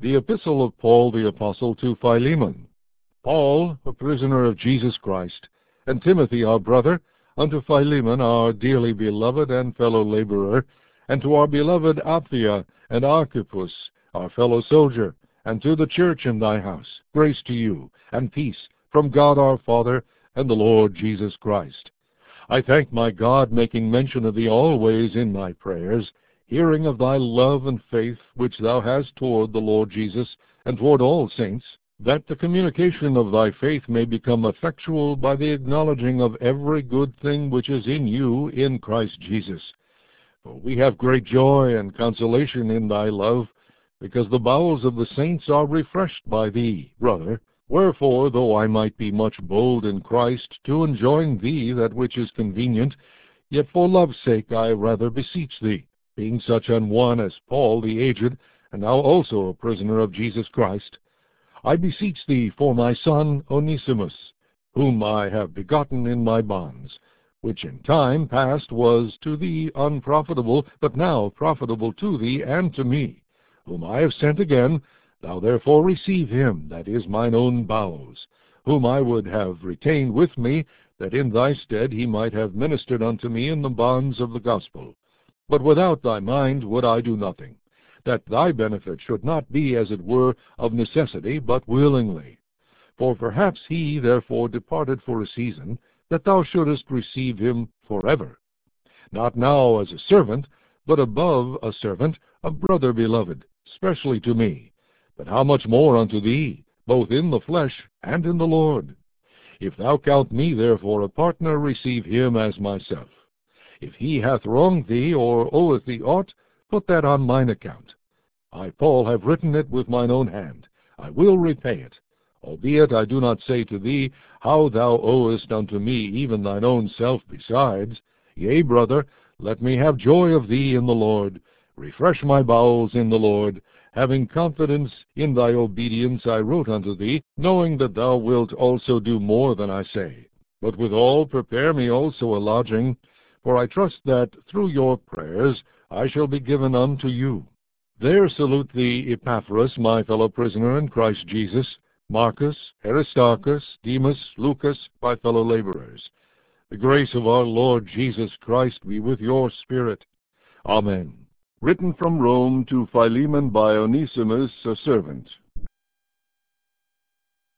The Epistle of Paul the Apostle to Philemon. Paul, a prisoner of Jesus Christ, and Timothy our brother, unto Philemon our dearly beloved and fellow laborer, and to our beloved Apphia and Archippus, our fellow soldier, and to the church in thy house, grace to you, and peace, from God our Father, and the Lord Jesus Christ. I thank my God, making mention of thee always in my prayers, hearing of thy love and faith which thou hast toward the Lord Jesus, and toward all saints, that the communication of thy faith may become effectual by the acknowledging of every good thing which is in you in Christ Jesus. For we have great joy and consolation in thy love, because the bowels of the saints are refreshed by thee, brother. Wherefore, though I might be much bold in Christ to enjoin thee that which is convenient, yet for love's sake I rather beseech thee, being such an one as Paul the aged, and now also a prisoner of Jesus Christ, I beseech thee for my son Onesimus, whom I have begotten in my bonds, which in time past was to thee unprofitable, but now profitable to thee and to me, whom I have sent again. Thou therefore receive him, that is mine own bowels, whom I would have retained with me, that in thy stead he might have ministered unto me in the bonds of the gospel. But without thy mind would I do nothing, that thy benefit should not be, as it were, of necessity, but willingly. For perhaps he therefore departed for a season, that thou shouldest receive him forever. Not now as a servant, but above a servant, a brother beloved, specially to me. But how much more unto thee, both in the flesh and in the Lord? If thou count me therefore a partner, receive him as myself. If he hath wronged thee, or oweth thee aught, put that on mine account. I, Paul, have written it with mine own hand. I will repay it. Albeit I do not say to thee how thou owest unto me even thine own self besides. Yea, brother, let me have joy of thee in the Lord. Refresh my bowels in the Lord. Having confidence in thy obedience, I wrote unto thee, knowing that thou wilt also do more than I say. But withal prepare me also a lodging, for I trust that through your prayers I shall be given unto you. There salute thee Epaphras, my fellow prisoner in Christ Jesus, Marcus, Aristarchus, Demas, Lucas, my fellow laborers. The grace of our Lord Jesus Christ be with your spirit. Amen. Written from Rome to Philemon by Onesimus, a servant.